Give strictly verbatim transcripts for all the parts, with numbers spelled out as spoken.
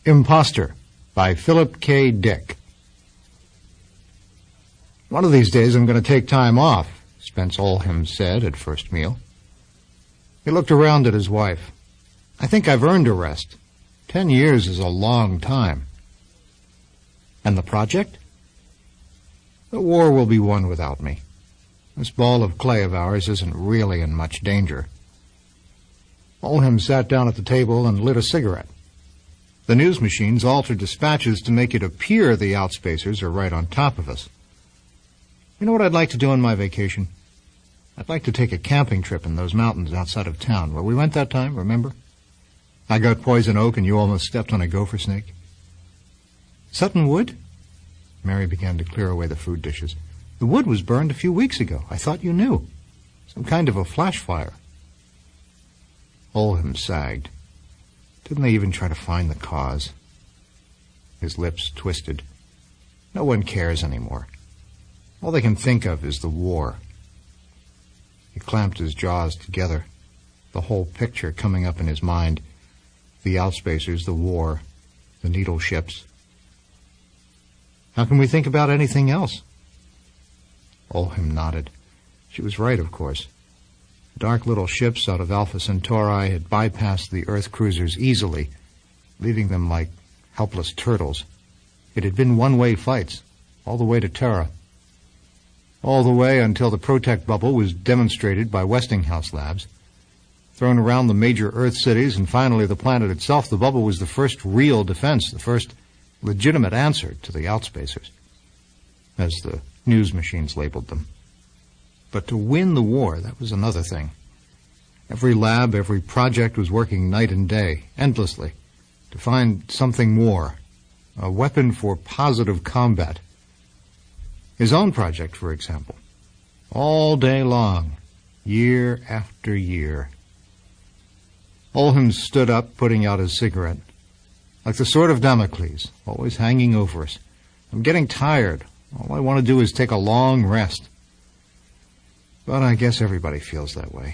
Imposter by Philip K. Dick. One of these days I'm going to take time off, Spence Oldham said at first meal. He looked around at his wife. I think I've earned a rest. Ten years is a long time. And the project? The war will be won without me. This ball of clay of ours isn't really in much danger. Oldham sat down at the table and lit a cigarette. The news machines alter dispatches to make it appear the outspacers are right on top of us. You know what I'd like to do on my vacation? I'd like to take a camping trip in those mountains outside of town where we went that time, remember? I got poison oak and you almost stepped on a gopher snake. Sutton Wood? Mary began to clear away the food dishes. The wood was burned a few weeks ago. I thought you knew. Some kind of a flash fire. Oldham sagged. Didn't they even try to find the cause? His lips twisted. No one cares anymore. All they can think of is the war. He clamped his jaws together, the whole picture coming up in his mind. The outspacers, the war, the needle ships. How can we think about anything else? Oldham nodded. She was right, of course. Dark little ships out of Alpha Centauri had bypassed the Earth cruisers easily, leaving them like helpless turtles. It had been one-way fights, all the way to Terra. All the way until the Protect bubble was demonstrated by Westinghouse Labs. Thrown around the major Earth cities and finally the planet itself, the bubble was the first real defense, the first legitimate answer to the outspacers, as the news machines labeled them. But to win the war, that was another thing. Every lab, every project was working night and day, endlessly, to find something more, a weapon for positive combat. His own project, for example. All day long, year after year. Oldham stood up, putting out his cigarette. Like the sword of Damocles, always hanging over us. I'm getting tired. All I want to do is take a long rest. But I guess everybody feels that way.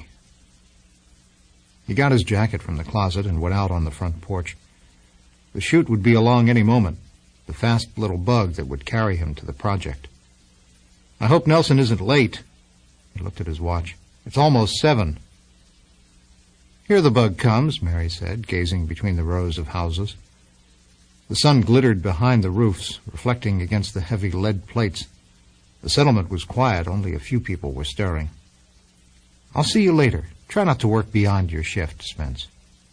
He got his jacket from the closet and went out on the front porch. The chute would be along any moment, the fast little bug that would carry him to the project. I hope Nelson isn't late. He looked at his watch. It's almost seven. Here the bug comes, Mary said, gazing between the rows of houses. The sun glittered behind the roofs, reflecting against the heavy lead plates. The settlement was quiet. Only a few people were stirring. I'll see you later. Try not to work beyond your shift, Spence.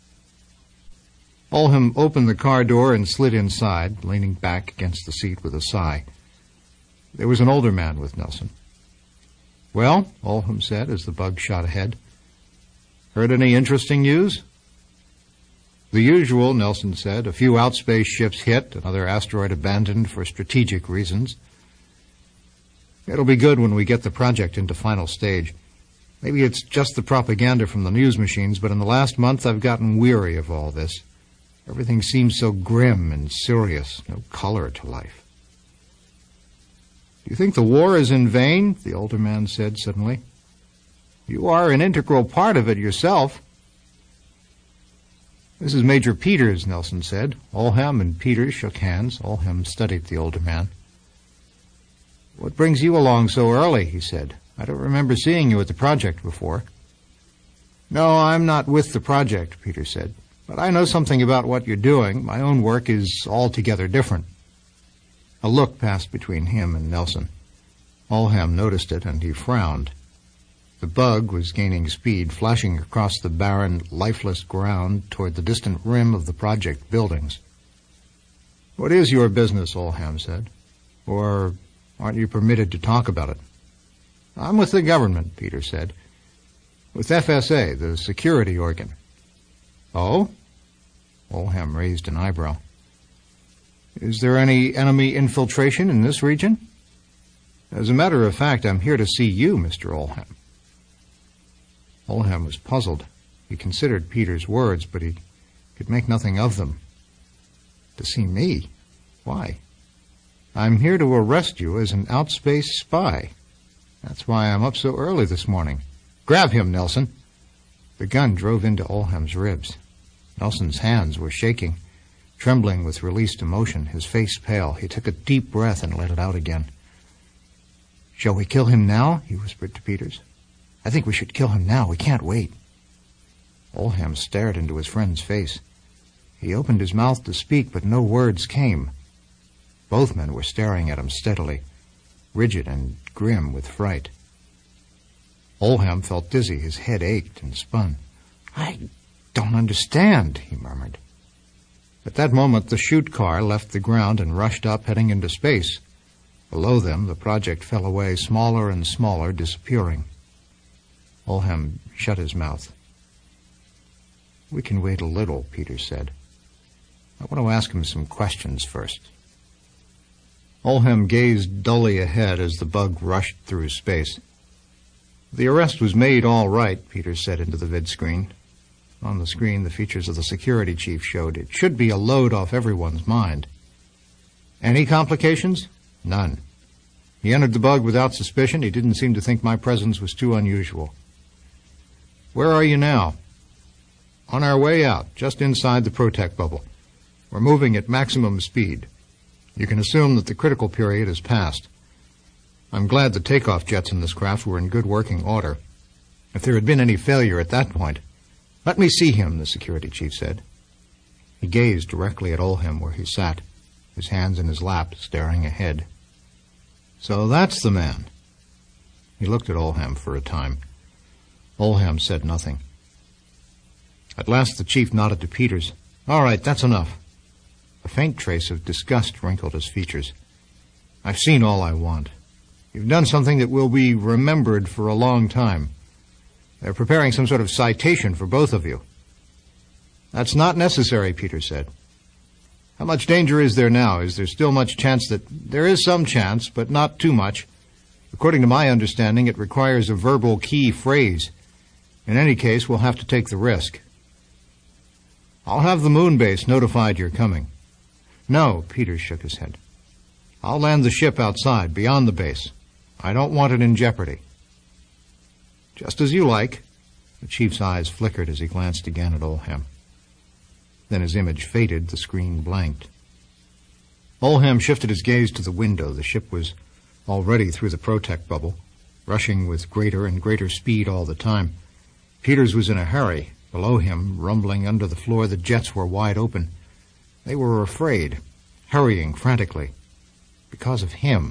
Oldham opened the car door and slid inside, leaning back against the seat with a sigh. There was an older man with Nelson. Well, Oldham said as the bug shot ahead. Heard any interesting news? The usual, Nelson said. A few outspace ships hit, another asteroid abandoned for strategic reasons. It'll be good when we get the project into final stage. Maybe it's just the propaganda from the news machines, but in the last month I've gotten weary of all this. Everything seems so grim and serious, no color to life. Do you think the war is in vain? The older man said suddenly. You are an integral part of it yourself. This is Major Peters, Nelson said. Oldham and Peters shook hands. Oldham studied the older man. What brings you along so early? He said. I don't remember seeing you at the project before. No, I'm not with the project, Peters said. But I know something about what you're doing. My own work is altogether different. A look passed between him and Nelson. Oldham noticed it, and he frowned. The bug was gaining speed, flashing across the barren, lifeless ground toward the distant rim of the project buildings. What is your business? Oldham said. Or aren't you permitted to talk about it? I'm with the government, Peter said. With F S A, the security organ. Oh? Oldham raised an eyebrow. Is there any enemy infiltration in this region? As a matter of fact, I'm here to see you, Mister Oldham. Oldham was puzzled. He considered Peter's words, but he could make nothing of them. To see me? Why? I'm here to arrest you as an outspace spy. That's why I'm up so early this morning. Grab him, Nelson. The gun drove into Oldham's ribs. Nelson's hands were shaking. Trembling with released emotion, his face pale, he took a deep breath and let it out again. "Shall we kill him now?" he whispered to Peters. "I think we should kill him now. We can't wait." Olham stared into his friend's face. He opened his mouth to speak, but no words came. Both men were staring at him steadily, rigid and grim with fright. Olham felt dizzy. His head ached and spun. "I don't understand," he murmured. At that moment, the chute car left the ground and rushed up, heading into space. Below them, the project fell away, smaller and smaller, disappearing. Olham shut his mouth. "We can wait a little," Peters said. "I want to ask him some questions first." Olham gazed dully ahead as the bug rushed through space. "The arrest was made all right," Peters said into the vidscreen. On the screen, the features of the security chief showed. "It should be a load off everyone's mind." "Any complications?" "None. He entered the bug without suspicion. He didn't seem to think my presence was too unusual." "Where are you now?" "On our way out, just inside the Protec bubble. We're moving at maximum speed. You can assume that the critical period has passed. I'm glad the takeoff jets in this craft were in good working order. If there had been any failure at that point—" "Let me see him," the security chief said. He gazed directly at Olham where he sat, his hands in his lap, staring ahead. "So that's the man." He looked at Olham for a time. Olham said nothing. At last the chief nodded to Peters. "All right, that's enough." A faint trace of disgust wrinkled his features. "I've seen all I want. You've done something that will be remembered for a long time. They're preparing some sort of citation for both of you." "That's not necessary," Peters said. "How much danger is there now? Is there still much chance that—" "There is some chance, but not too much. According to my understanding, it requires a verbal key phrase. In any case, we'll have to take the risk." "I'll have the moon base notified you're coming." "No," Peters shook his head. "I'll land the ship outside, beyond the base. I don't want it in jeopardy." "Just as you like." The chief's eyes flickered as he glanced again at Olham. Then his image faded, the screen blanked. Olham shifted his gaze to the window. The ship was already through the Protec bubble, rushing with greater and greater speed all the time. Peters was in a hurry. Below him, rumbling under the floor, the jets were wide open. They were afraid, hurrying frantically. Because of him.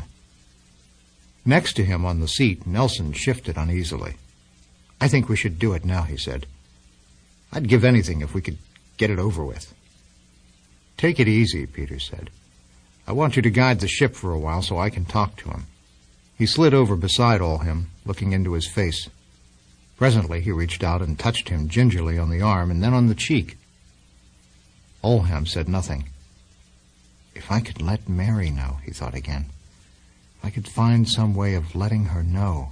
Next to him on the seat, Nelson shifted uneasily. "I think we should do it now," he said. "I'd give anything if we could get it over with." "Take it easy," Peters said. "I want you to guide the ship for a while so I can talk to him." He slid over beside Olham, looking into his face. Presently he reached out and touched him gingerly on the arm and then on the cheek. Olham said nothing. If I could let Mary know, he thought again. If I could find some way of letting her know.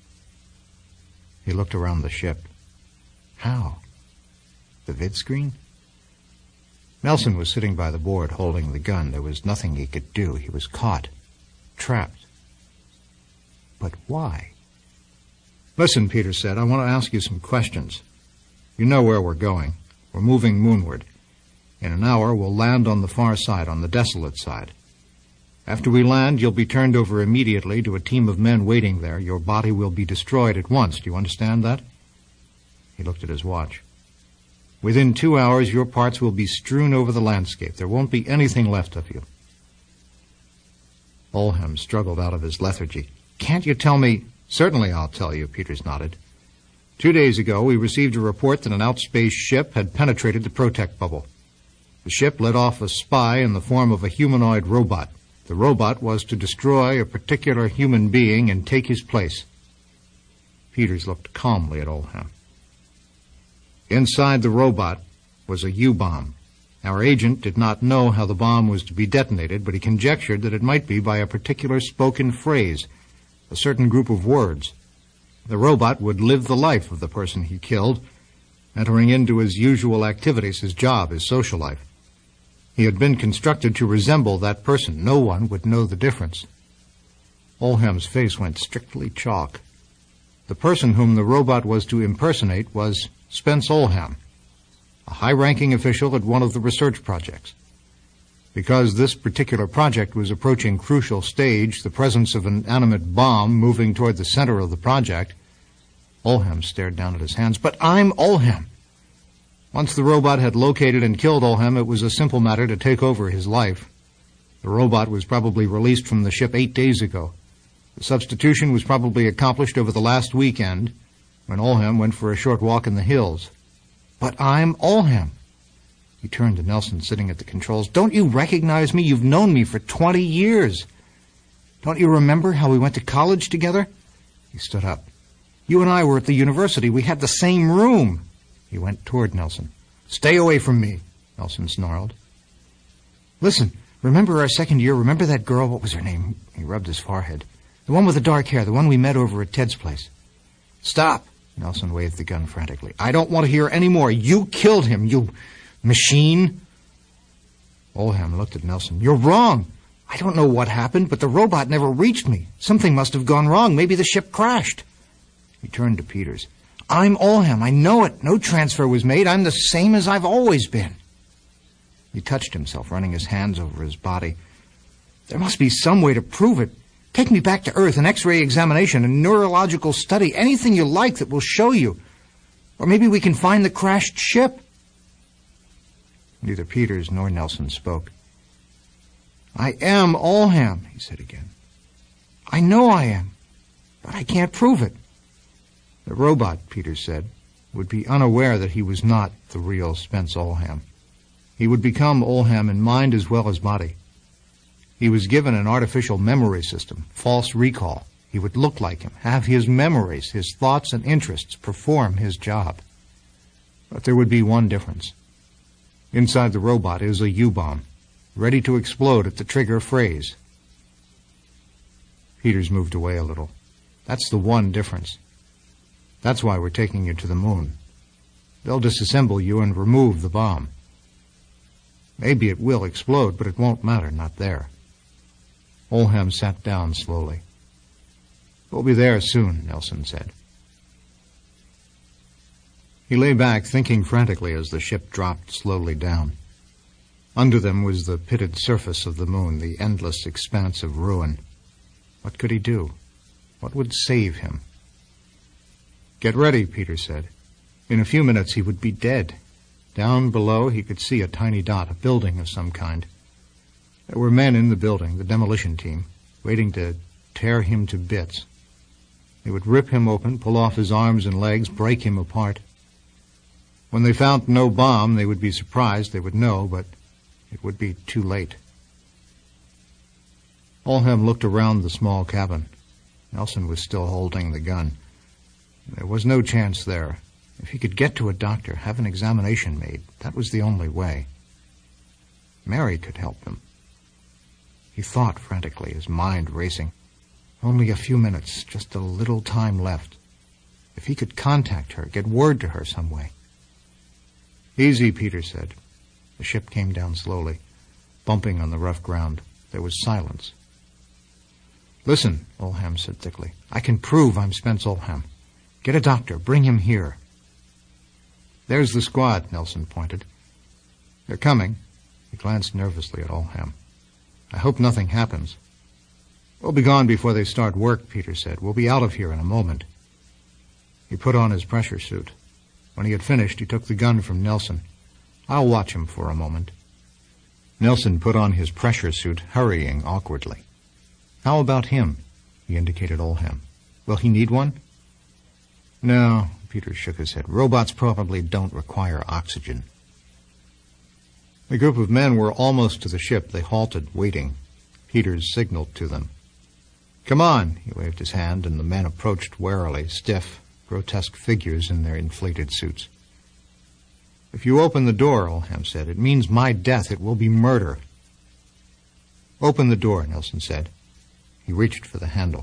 He looked around the ship. How? The vidscreen? Nelson was sitting by the board holding the gun. There was nothing he could do. He was caught, trapped. But why? "Listen," Peters said, "I want to ask you some questions. You know where we're going. We're moving moonward. In an hour, we'll land on the far side, on the desolate side. After we land, you'll be turned over immediately to a team of men waiting there. Your body will be destroyed at once. Do you understand that?" He looked at his watch. "Within two hours, your parts will be strewn over the landscape. There won't be anything left of you." Olham struggled out of his lethargy. "Can't you tell me—" "Certainly I'll tell you," Peters nodded. Two days ago, we received a report that an outspace ship had penetrated the Protec bubble. The ship let off a spy in the form of a humanoid robot. The robot was to destroy a particular human being and take his place. Peters looked calmly at Olham. Inside the robot was a U-bomb. Our agent did not know how the bomb was to be detonated, but he conjectured that it might be by a particular spoken phrase, a certain group of words. The robot would live the life of the person he killed, entering into his usual activities, his job, his social life. He had been constructed to resemble that person. No one would know the difference. Olham's face went strictly chalk. The person whom the robot was to impersonate was Spence Olham, a high-ranking official at one of the research projects. Because this particular project was approaching crucial stage, the presence of an animate bomb moving toward the center of the project, Olhem stared down at his hands. But I'm Olhem. Once the robot had located and killed Olhem, it was a simple matter to take over his life. The robot was probably released from the ship eight days ago. The substitution was probably accomplished over the last weekend, when Olhem went for a short walk in the hills. But I'm Olhem. He turned to Nelson, sitting at the controls. Don't you recognize me? You've known me for twenty years. Don't you remember how we went to college together? He stood up. You and I were at the university. We had the same room. He went toward Nelson. Stay away from me, Nelson snarled. Listen, remember our second year? Remember that girl? What was her name? He rubbed his forehead. The one with the dark hair, the one we met over at Ted's place. Stop, Nelson waved the gun frantically. I don't want to hear any more. You killed him, you machine. Olhem looked at Nelson. You're wrong. I don't know what happened, but the robot never reached me. Something must have gone wrong. Maybe the ship crashed. He turned to Peters. I'm Olhem. I know it. No transfer was made. I'm the same as I've always been. He touched himself, running his hands over his body. There must be some way to prove it. Take me back to Earth, an X-ray examination, a neurological study, anything you like that will show you. Or maybe we can find the crashed ship. Neither Peters nor Nelson spoke. I am Olhem, he said again. I know I am, but I can't prove it. The robot, Peters said, would be unaware that he was not the real Spence Olhem. He would become Olhem in mind as well as body. He was given an artificial memory system, false recall. He would look like him, have his memories, his thoughts and interests, perform his job. But there would be one difference. Inside the robot is a U-bomb, ready to explode at the trigger phrase. Peters moved away a little. That's the one difference. That's why we're taking you to the moon. They'll disassemble you and remove the bomb. Maybe it will explode, but it won't matter, not there. Olhem sat down slowly. We'll be there soon, Nelson said. He lay back, thinking frantically as the ship dropped slowly down. Under them was the pitted surface of the moon, the endless expanse of ruin. What could he do? What would save him? Get ready, Peters said. In a few minutes he would be dead. Down below he could see a tiny dot, a building of some kind. There were men in the building, the demolition team, waiting to tear him to bits. They would rip him open, pull off his arms and legs, break him apart. When they found no bomb, they would be surprised, they would know, but it would be too late. Olhem looked around the small cabin. Nelson was still holding the gun. There was no chance there. If he could get to a doctor, have an examination made, that was the only way. Mary could help him. He thought frantically, his mind racing. Only a few minutes, just a little time left. If he could contact her, get word to her some way. Easy, Peters said. The ship came down slowly, bumping on the rough ground. There was silence. Listen, Olhem said thickly. I can prove I'm Spence Olhem. Get a doctor. Bring him here. There's the squad, Nelson pointed. They're coming. He glanced nervously at Olhem. I hope nothing happens. We'll be gone before they start work, Peters said. We'll be out of here in a moment. He put on his pressure suit. When he had finished, he took the gun from Nelson. I'll watch him for a moment. Nelson put on his pressure suit, hurrying awkwardly. How about him? He indicated Olhem. Will he need one? No, Peters shook his head. Robots probably don't require oxygen. The group of men were almost to the ship. They halted, waiting. Peters signaled to them. Come on, he waved his hand, and the men approached warily, stiff, grotesque figures in their inflated suits. If you open the door, Olhem said, it means my death. It will be murder. Open the door, Nelson said. He reached for the handle.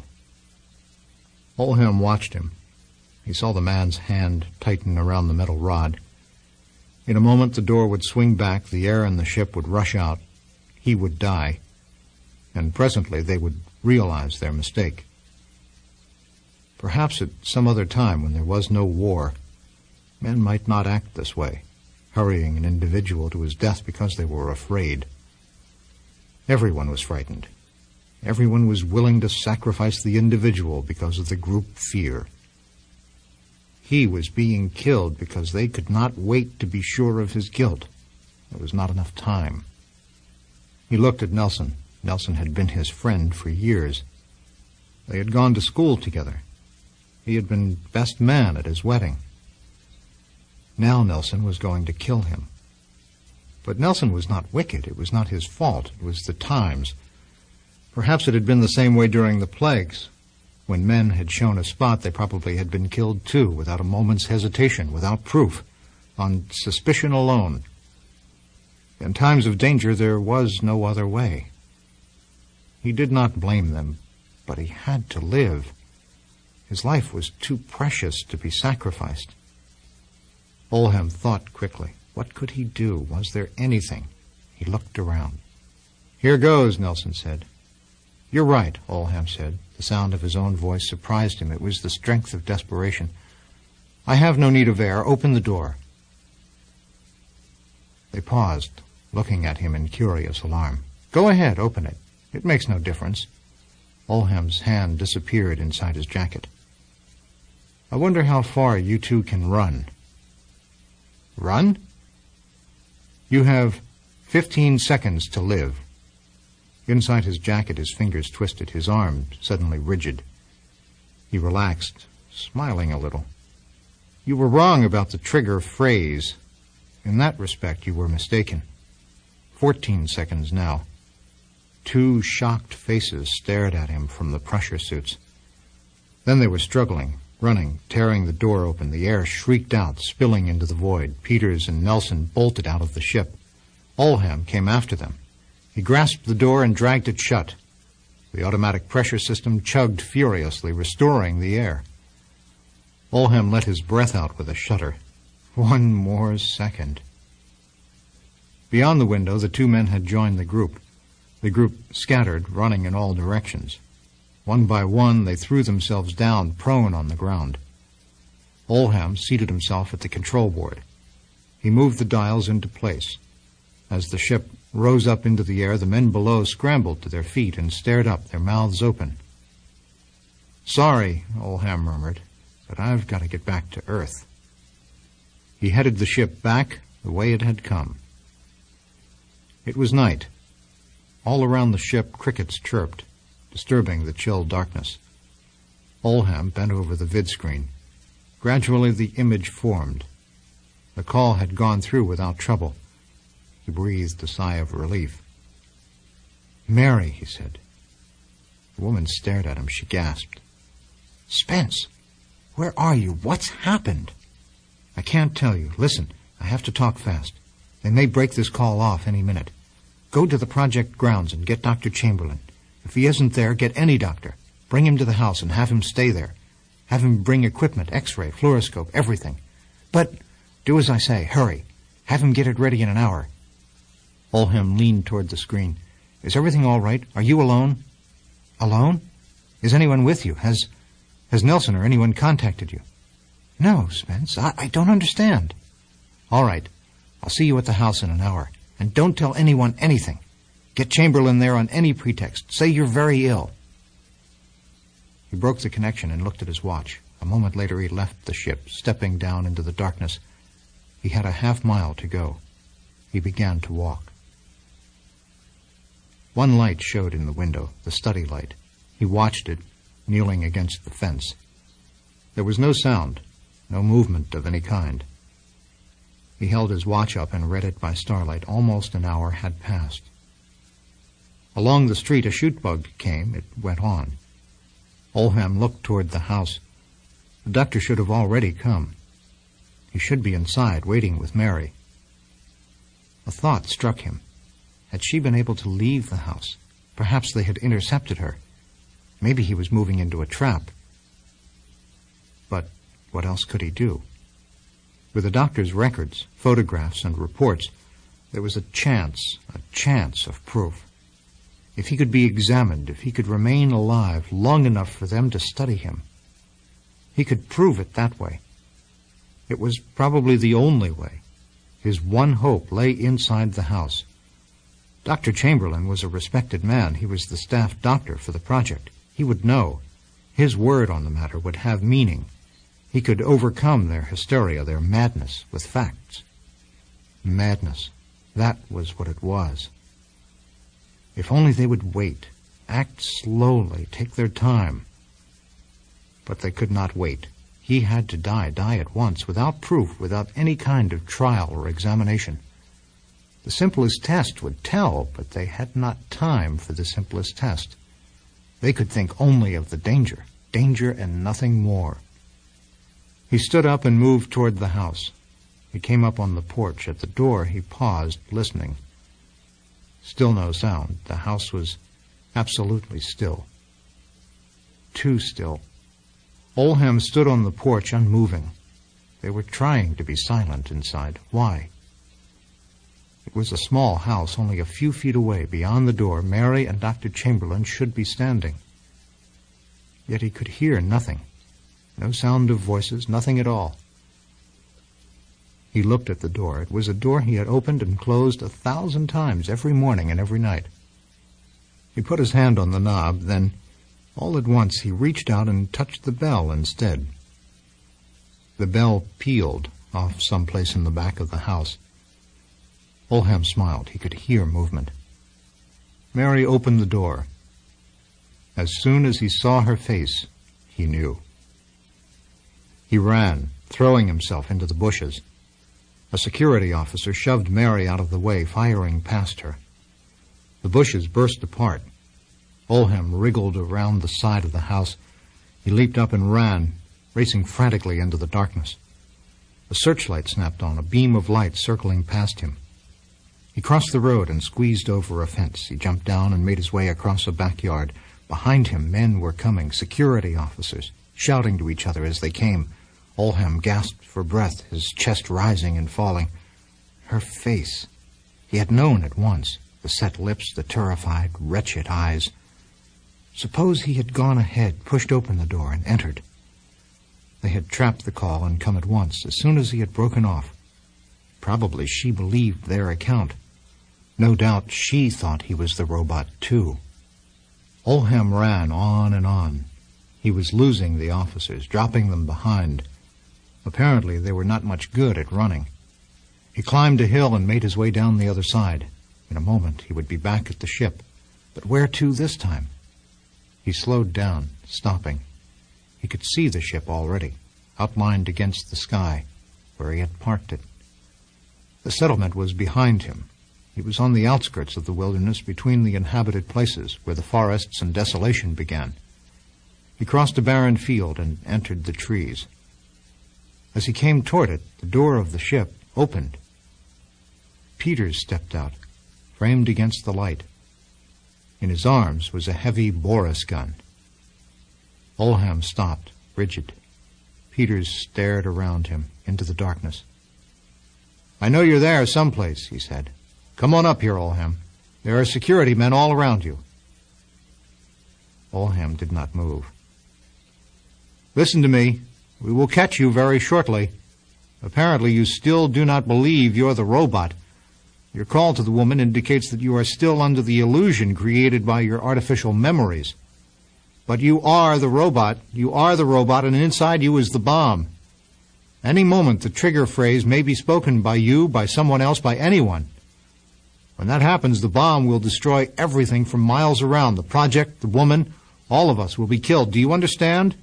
Olhem watched him. He saw the man's hand tighten around the metal rod. In a moment, the door would swing back, the air in the ship would rush out. He would die. And presently they would realize their mistake. Perhaps at some other time, when there was no war, men might not act this way, hurrying an individual to his death because they were afraid. Everyone was frightened. Everyone was willing to sacrifice the individual because of the group fear. He was being killed because they could not wait to be sure of his guilt. There was not enough time. He looked at Nelson. Nelson had been his friend for years. They had gone to school together. He had been best man at his wedding. Now Nelson was going to kill him. But Nelson was not wicked. It was not his fault. It was the times. Perhaps it had been the same way during the plagues. When men had shown a spot, they probably had been killed too, without a moment's hesitation, without proof, on suspicion alone. In times of danger, there was no other way. He did not blame them, but he had to live. His life was too precious to be sacrificed. Olhem thought quickly. What could he do? Was there anything? He looked around. "Here goes," Nelson said. "You're right," Olhem said. The sound of his own voice surprised him. It was the strength of desperation. "I have no need of air. Open the door." They paused, looking at him in curious alarm. "Go ahead, open it. It makes no difference." Olhem's hand disappeared inside his jacket. "I wonder how far you two can run." "Run?" "You have fifteen seconds to live." Inside his jacket, his fingers twisted, his arm suddenly rigid. He relaxed, smiling a little. "You were wrong about the trigger phrase. In that respect, you were mistaken. Fourteen seconds now." Two shocked faces stared at him from the pressure suits. Then they were struggling, running, tearing the door open. The air shrieked out, spilling into the void. Peters and Nelson bolted out of the ship. Olhem came after them. He grasped the door and dragged it shut. The automatic pressure system chugged furiously, restoring the air. Olhem let his breath out with a shudder. One more second. Beyond the window, the two men had joined the group. The group scattered, running in all directions. One by one, they threw themselves down, prone on the ground. Olhem seated himself at the control board. He moved the dials into place. As the ship rose up into the air, the men below scrambled to their feet and stared up, their mouths open. "Sorry," Olhem murmured, "but I've got to get back to Earth." He headed the ship back the way it had come. It was night. All around the ship, crickets chirped, disturbing the chill darkness. Olhem bent over the vidscreen. Gradually the image formed. The call had gone through without trouble. He breathed a sigh of relief. "Mary," he said. The woman stared at him. She gasped. "Spence, where are you? What's happened?" "I can't tell you. Listen, I have to talk fast. They may break this call off any minute. Go to the project grounds and get Doctor Chamberlain. If he isn't there, get any doctor. Bring him to the house and have him stay there. Have him bring equipment, X-ray, fluoroscope, everything. But do as I say. Hurry. Have him get it ready in an hour." Olhem leaned toward the screen. "Is everything all right? Are you alone?" "Alone? Is anyone with you? Has has Nelson or anyone contacted you?" "No, Spence. I, I don't understand." "All right. I'll see you at the house in an hour. And don't tell anyone anything. Get Chamberlain there on any pretext. Say you're very ill." He broke the connection and looked at his watch. A moment later he left the ship, stepping down into the darkness. He had a half mile to go. He began to walk. One light showed in the window, the study light. He watched it, kneeling against the fence. There was no sound, no movement of any kind. He held his watch up and read it by starlight. Almost an hour had passed. Along the street a shoot bug came. It went on. Olhem looked toward the house. The doctor should have already come. He should be inside, waiting with Mary. A thought struck him. Had she been able to leave the house? Perhaps they had intercepted her. Maybe he was moving into a trap. But what else could he do? With the doctor's records, photographs, and reports, there was a chance, a chance of proof. If he could be examined, if he could remain alive long enough for them to study him, he could prove it that way. It was probably the only way. His one hope lay inside the house. Doctor Chamberlain was a respected man. He was the staff doctor for the project. He would know. His word on the matter would have meaning. He could overcome their hysteria, their madness, with facts. Madness. That was what it was. If only they would wait, act slowly, take their time. But they could not wait. He had to die, die at once, without proof, without any kind of trial or examination. The simplest test would tell, but they had not time for the simplest test. They could think only of the danger, danger and nothing more. He stood up and moved toward the house. He came up on the porch. At the door, he paused, listening. Still no sound. The house was absolutely still. Too still. Olhem stood on the porch, unmoving. They were trying to be silent inside. Why? It was a small house, only a few feet away. Beyond the door, Mary and Doctor Chamberlain should be standing. Yet he could hear nothing. No sound of voices, nothing at all. He looked at the door. It was a door he had opened and closed a thousand times every morning and every night. He put his hand on the knob, then, all at once, he reached out and touched the bell instead. The bell pealed off someplace in the back of the house. Olhem smiled. He could hear movement. Mary opened the door. As soon as he saw her face, he knew. He ran, throwing himself into the bushes. A security officer shoved Mary out of the way, firing past her. The bushes burst apart. Olhem wriggled around the side of the house. He leaped up and ran, racing frantically into the darkness. A searchlight snapped on, a beam of light circling past him. He crossed the road and squeezed over a fence. He jumped down and made his way across a backyard. Behind him, men were coming, security officers, shouting to each other as they came. Olhem gasped for breath, his chest rising and falling. Her face. He had known at once. The set lips, the terrified, wretched eyes. Suppose he had gone ahead, pushed open the door, and entered. They had trapped the call and come at once, as soon as he had broken off. Probably she believed their account. No doubt she thought he was the robot, too. Olhem ran on and on. He was losing the officers, dropping them behind. Apparently they were not much good at running. He climbed a hill and made his way down the other side. In a moment he would be back at the ship. But where to this time? He slowed down, stopping. He could see the ship already, outlined against the sky, where he had parked it. The settlement was behind him. He was on the outskirts of the wilderness, between the inhabited places, where the forests and desolation began. He crossed a barren field and entered the trees. As he came toward it, the door of the ship opened. Peters stepped out, framed against the light. In his arms was a heavy Boris gun. Olhem stopped, rigid. Peters stared around him, into the darkness. "I know you're there someplace," he said. "Come on up here, Olhem. There are security men all around you." Olhem did not move. "Listen to me. We will catch you very shortly. Apparently you still do not believe you're the robot. Your call to the woman indicates that you are still under the illusion created by your artificial memories. But you are the robot. You are the robot, and inside you is the bomb. Any moment the trigger phrase may be spoken by you, by someone else, by anyone. When that happens, the bomb will destroy everything from miles around. The project, the woman, all of us will be killed. Do you understand?"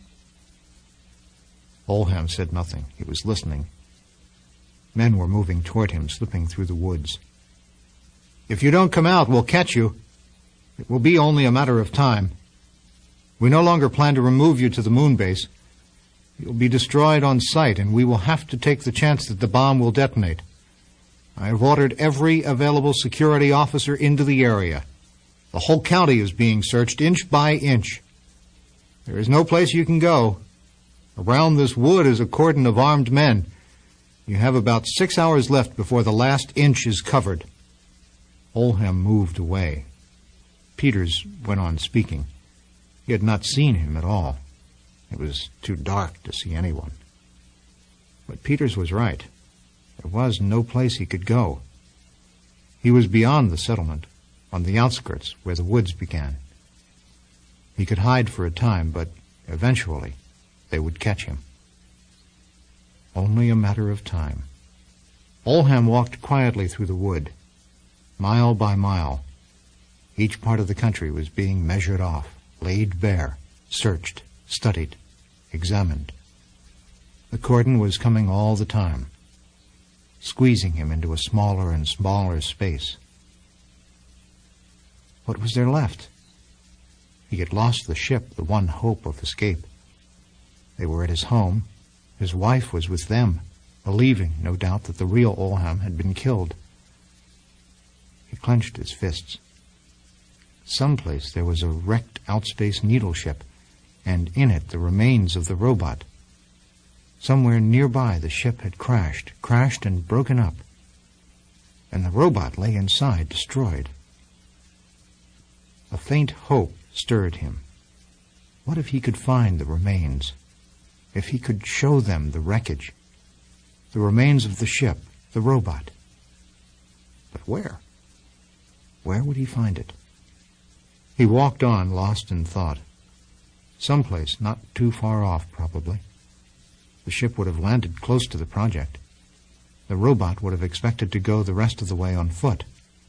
Olhem said nothing. He was listening. Men were moving toward him, slipping through the woods. "If you don't come out, we'll catch you. It will be only a matter of time. We no longer plan to remove you to the moon base. You'll be destroyed on sight, and we will have to take the chance that the bomb will detonate. I have ordered every available security officer into the area. The whole county is being searched inch by inch. There is no place you can go. Around this wood is a cordon of armed men. You have about six hours left before the last inch is covered." Olhem moved away. Peters went on speaking. He had not seen him at all. It was too dark to see anyone. But Peters was right. There was no place he could go. He was beyond the settlement, on the outskirts where the woods began. He could hide for a time, but eventually they would catch him. Only a matter of time. Oldham walked quietly through the wood, mile by mile. Each part of the country was being measured off, laid bare, searched, studied, examined. The cordon was coming all the time, squeezing him into a smaller and smaller space. What was there left? He had lost the ship, the one hope of escape. They were at his home. His wife was with them, believing, no doubt, that the real Oldham had been killed. He clenched his fists. Someplace there was a wrecked outspace needle ship, and in it the remains of the robot. Somewhere nearby the ship had crashed, crashed and broken up, and the robot lay inside, destroyed. A faint hope stirred him. What if he could find the remains? If he could show them the wreckage, the remains of the ship, the robot? But where? Where would he find it? He walked on, lost in thought. Someplace not too far off, probably. The ship would have landed close to the project. The robot would have expected to go the rest of the way on foot.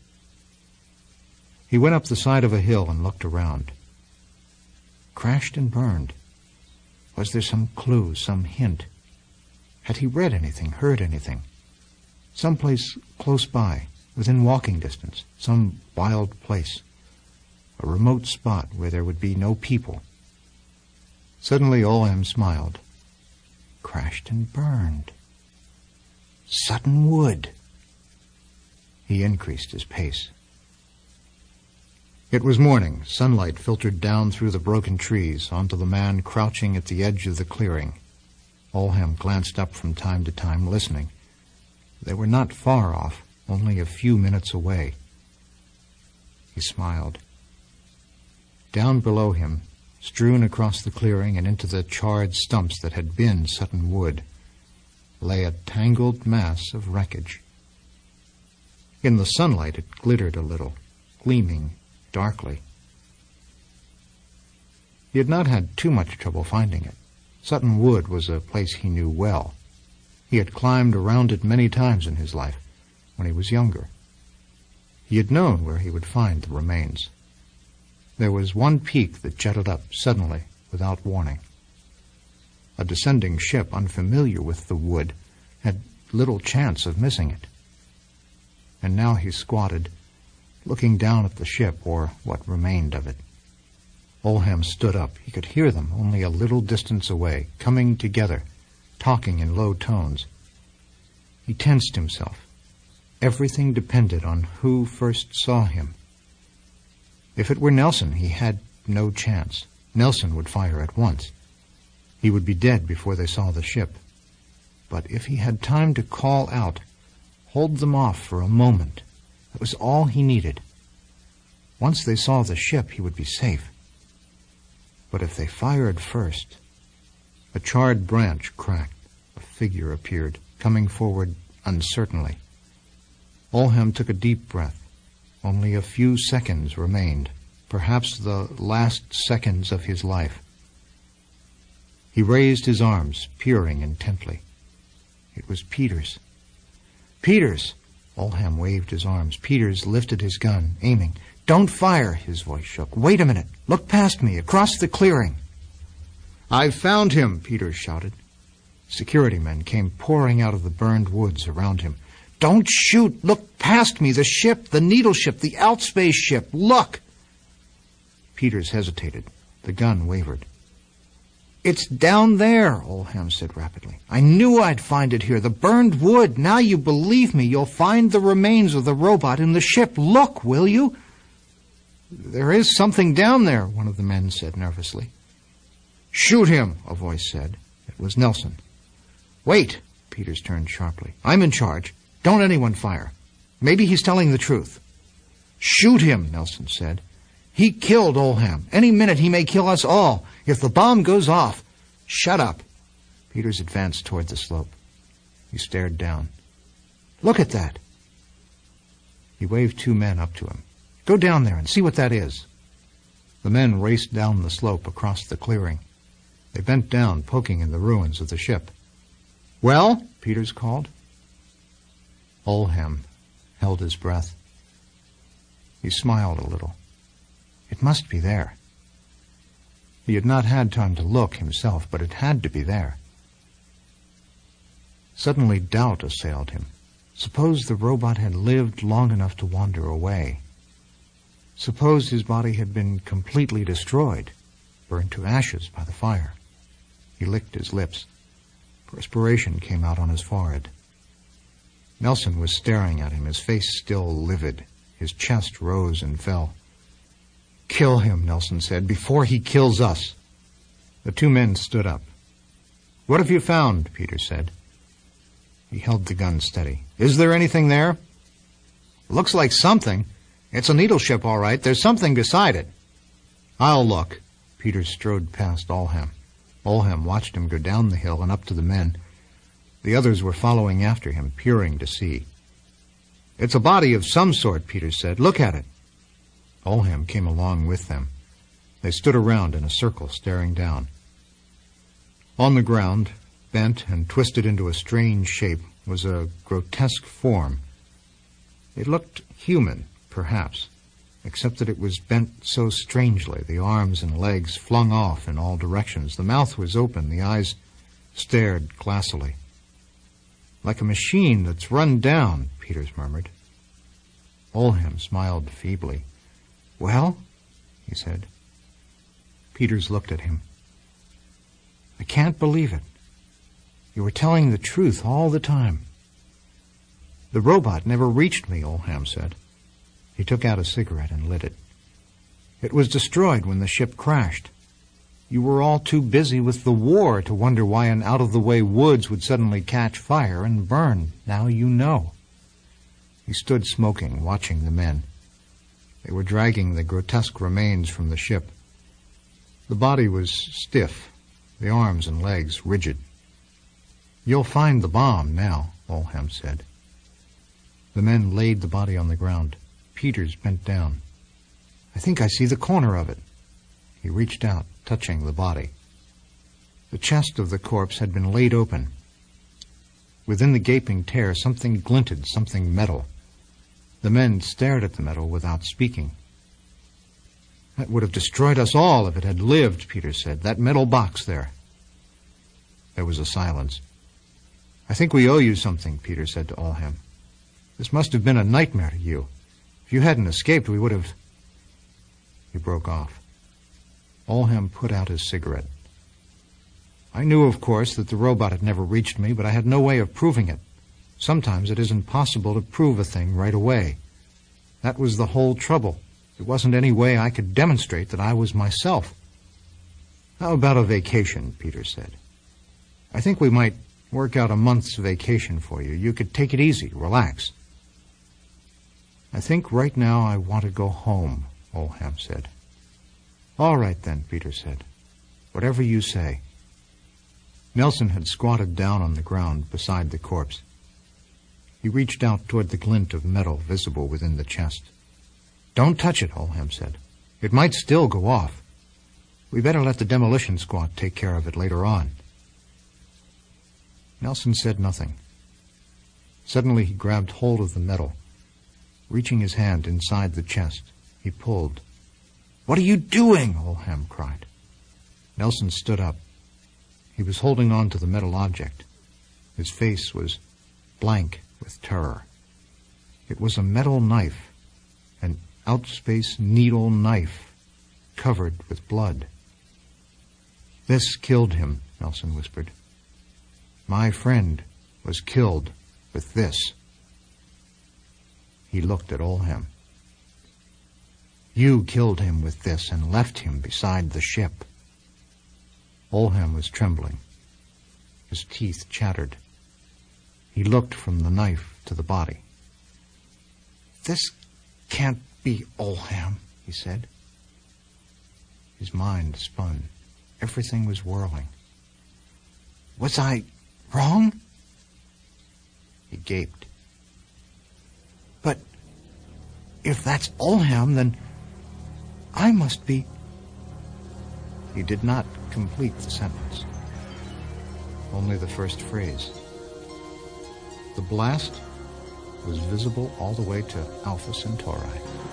He went up the side of a hill and looked around. Crashed and burned. Was there some clue, some hint? Had he read anything, heard anything? Someplace close by, within walking distance, some wild place, a remote spot where there would be no people. Suddenly Oldham smiled. Crashed and burned. Sutton Wood. He increased his pace. It was morning. Sunlight filtered down through the broken trees onto the man crouching at the edge of the clearing. Oldham glanced up from time to time, listening. They were not far off, only a few minutes away. He smiled. Down below him, strewn across the clearing and into the charred stumps that had been Sutton Wood, lay a tangled mass of wreckage. In the sunlight it glittered a little, gleaming darkly. He had not had too much trouble finding it. Sutton Wood was a place he knew well. He had climbed around it many times in his life, when he was younger. He had known where he would find the remains. There was one peak that jutted up suddenly, without warning. A descending ship, unfamiliar with the wood, had little chance of missing it. And now he squatted, looking down at the ship, or what remained of it. Oldham stood up. He could hear them only a little distance away, coming together, talking in low tones. He tensed himself. Everything depended on who first saw him. If it were Nelson, he had no chance. Nelson would fire at once. He would be dead before they saw the ship. But if he had time to call out, hold them off for a moment, that was all he needed. Once they saw the ship, he would be safe. But if they fired first... A charred branch cracked. A figure appeared, coming forward uncertainly. Oldham took a deep breath. Only a few seconds remained, perhaps the last seconds of his life. He raised his arms, peering intently. It was Peters. Peters! Oldham waved his arms. Peters lifted his gun, aiming. Don't fire! His voice shook. Wait a minute. Look past me, across the clearing. I've found him, Peters shouted. Security men came pouring out of the burned woods around him. Don't shoot! Look past me! The ship! The needle ship! The outspace ship! Look! Peters hesitated. The gun wavered. It's down there, Oldham said rapidly. I knew I'd find it here. The burned wood. Now you believe me. You'll find the remains of the robot in the ship. Look, will you? There is something down there, one of the men said nervously. Shoot him, a voice said. It was Nelson. Wait, Peters turned sharply. I'm in charge. Don't anyone fire. Maybe he's telling the truth. Shoot him, Nelson said. He killed Oldham. Any minute he may kill us all. If the bomb goes off... Shut up. Peters advanced toward the slope. He stared down. Look at that. He waved two men up to him. Go down there and see what that is. The men raced down the slope across the clearing. They bent down, poking in the ruins of the ship. "Well?" Peters called. Olhem held his breath. He smiled a little. It must be there. He had not had time to look himself, but it had to be there. Suddenly doubt assailed him. Suppose the robot had lived long enough to wander away. Suppose his body had been completely destroyed, burned to ashes by the fire. He licked his lips. Perspiration came out on his forehead. Nelson was staring at him, his face still livid. His chest rose and fell. "Kill him," Nelson said, "before he kills us." The two men stood up. "What have you found?" Peter said. He held the gun steady. "Is there anything there?" "Looks like something. It's a needle ship, all right. There's something beside it." "I'll look." Peter strode past Olhem. Olhem watched him go down the hill and up to the men. The others were following after him, peering to see. "It's a body of some sort," Peter said. "Look at it." Olhem came along with them. They stood around in a circle, staring down. On the ground, bent and twisted into a strange shape, was a grotesque form. It looked human, perhaps, except that it was bent so strangely, the arms and legs flung off in all directions. The mouth was open, the eyes stared glassily. "Like a machine that's run down," Peters murmured. Olhem smiled feebly. "Well?" he said. Peters looked at him. "I can't believe it. You were telling the truth all the time." "The robot never reached me," Olhem said. He took out a cigarette and lit it. "It was destroyed when the ship crashed. You were all too busy with the war to wonder why an out-of-the-way woods would suddenly catch fire and burn. Now you know." He stood smoking, watching the men. They were dragging the grotesque remains from the ship. The body was stiff, the arms and legs rigid. "You'll find the bomb now," Olhem said. The men laid the body on the ground. Peters bent down. "I think I see the corner of it." He reached out, touching the body. The chest of the corpse had been laid open. Within the gaping tear, something glinted, something metal. The men stared at the metal without speaking. "That would have destroyed us all if it had lived," Peters said. "That metal box there." There was a silence. "I think we owe you something," Peter said to Olhem. "This must have been a nightmare to you. If you hadn't escaped, we would have—" He broke off. Olhem put out his cigarette. "I knew, of course, that the robot had never reached me, but I had no way of proving it. Sometimes it isn't possible to prove a thing right away. That was the whole trouble. There wasn't any way I could demonstrate that I was myself." "How about a vacation?" Peter said. "I think we might work out a month's vacation for you. You could take it easy, relax." "I think right now I want to go home," Olhem said. "All right then," Peter said. "Whatever you say." Nelson had squatted down on the ground beside the corpse. He reached out toward the glint of metal visible within the chest. "Don't touch it," Olhem said. "It might still go off. We better let the demolition squad take care of it later on." Nelson said nothing. Suddenly he grabbed hold of the metal. Reaching his hand inside the chest, he pulled. "What are you doing?" Olhem cried. Nelson stood up. He was holding on to the metal object. His face was blank with terror. It was a metal knife, an outspace needle knife, covered with blood. "This killed him," Nelson whispered. "My friend was killed with this." He looked at Olhem. "You killed him with this and left him beside the ship." Olhem was trembling. His teeth chattered. He looked from the knife to the body. "This can't be Olhem," he said. His mind spun. Everything was whirling. "Was I wrong?" He gaped. "But If that's Olham, then I must be... He did not complete the sentence. Only the first phrase. The blast was visible all the way to Alpha Centauri.